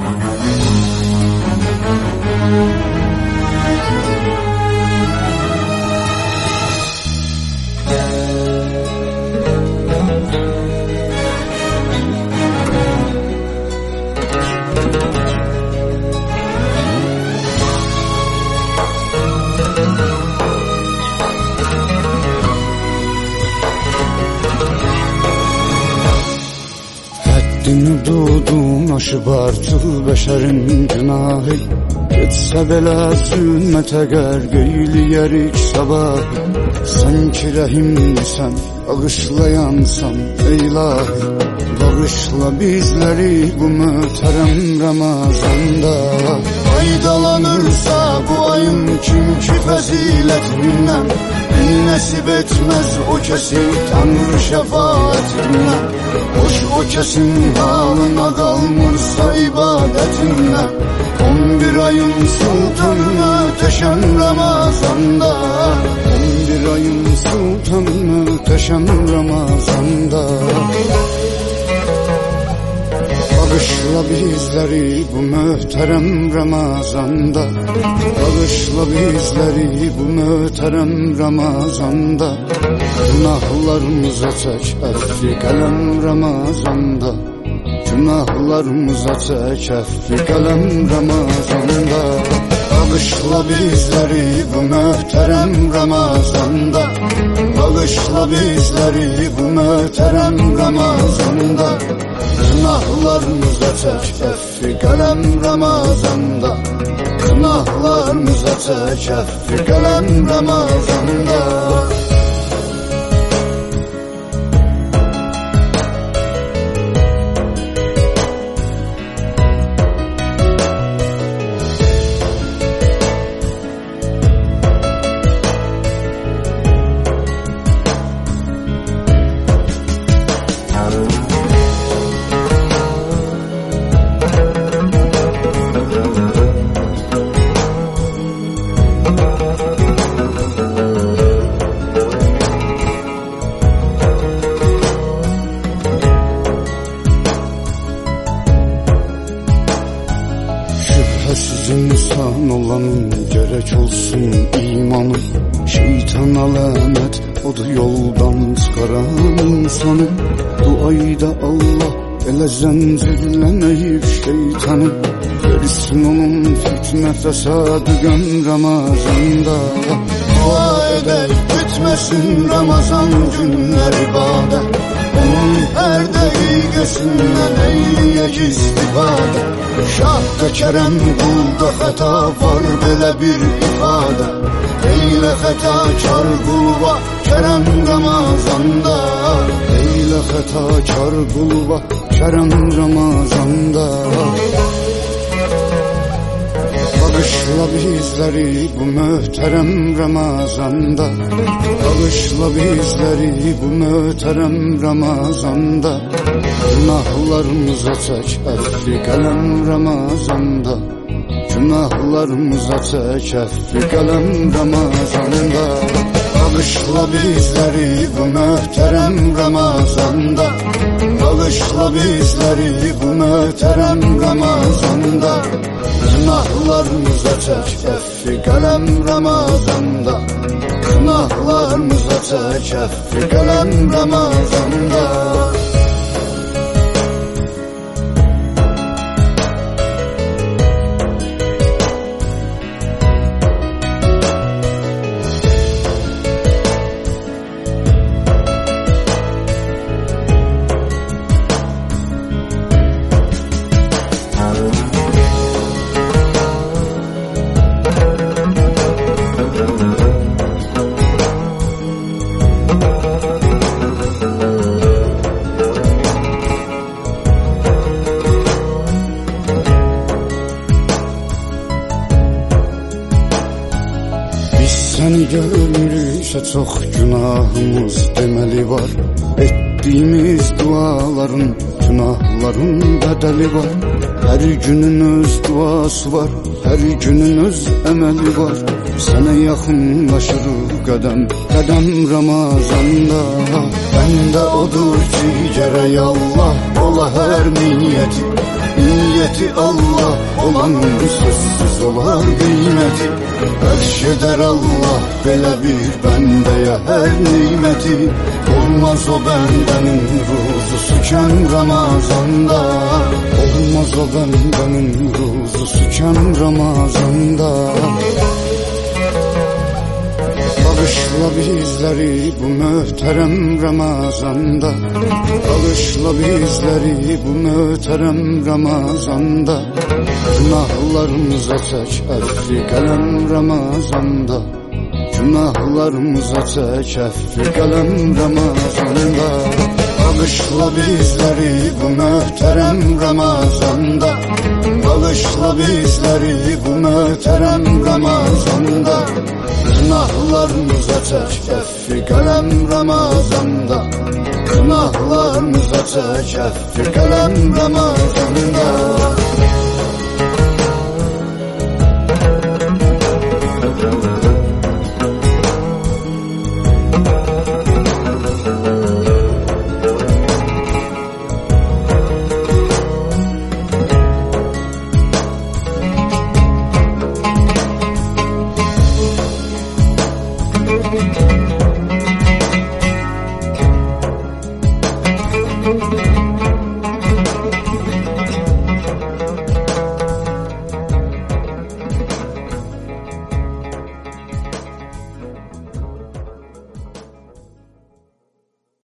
Dudun aşıp artıl beşerin günahı, gitse belə zülmətə qərq eyləyərik sabah. Sen ki rəhimlisən, bağışlayansan ey ilahi, bağışla bizləri bu möhtərəm Ramazanda. Faydalanırsa bu ayın kimki fəzilətindən, nəsib etməz o kəsin Tanrı şəfaətindən. Boş o kəsin halına qalmırsa ibadətindən, 11 ayın sultanı möhtəşəm Ramazanda. 11 ayın sultanı möhtəşəm Ramazanda. Bağışla bizləri bu möhtərəm Ramazanda, bağışla bizləri bu möhtərəm Ramazanda. Günahlarımıza çək əfvi qələm Ramazanda, günahlarımıza çək əfvi qələm Ramazanda. Bağışla bizləri bu möhtərəm Ramazanda, bağışla bizləri bu möhtərəm Ramazanda. Günahlarımıza çək əfvi qələm Ramazanda, günahlarımıza çək əfvi qələm Ramazanda. Şübhəsiz insan olanın gerek olsun imanı, şeytana lənət odur yoldan çıxaran insanı. Duayda Allah elə zəncirlənəyib şeytanı, versin onun fitnə fəsadı qəm Ramazanda. Dua edək bitməsin Ramazan günlər ibadət, onun hər dəqiqəsindən eyləyək istifadə. Şahda Kərəm qulda xəta var belə bir ifadə, eylə xətakar qulva Kərəm Ramazanda, eylə xətakar qulva Kərəm Ramazanda. Bağışla bizləri bu möhtərəm Ramazanda, bağışla bizləri bu möhtərəm Ramazanda. Günahlarımıza çək əfvi qələm Ramazanda, günahlarımıza çək əfvi qələm Ramazanda. Bağışla bizləri bu möhtərəm Ramazanda, bağışla bizləri bu möhtərəm Ramazanda. Günahlarımıza çək əfvi qələm Ramazanda, günahlarımıza çək əfvi qələm Ramazanda. Səni görürsə çox günahımız deməli var, etdiyimiz duaların Günahların bedeli var, her günün öz duası var, her günün öz emeli var. Sana yakınlaşır kadem kadem Ramazan'da. Bende odur ki gerek Allah ola her niyeti, niyeti Allah olan sözsüz olar kıymeti. Erşeder Allah belə bir bendeye her nimeti. Olmaz o bendenin ruzusuken Ramazan'da, olmaz o bendenin ruzusuken Ramazan'da. Bağışla bizleri bu möhterem Ramazan'da, bağışla bizleri bu möhterem Ramazan'da. Günahlarımıza çek effi kalem Ramazan'da, günahlarımıza çek effi kalem Ramazan'da. Bağışla bizleri bu möhterem Ramazan'da, bağışla bizleri bu möhterem Ramazan'da. Günahlarımıza çek effi kalem Ramazan'da, günahlarımıza çek effi kalem Ramazan'da.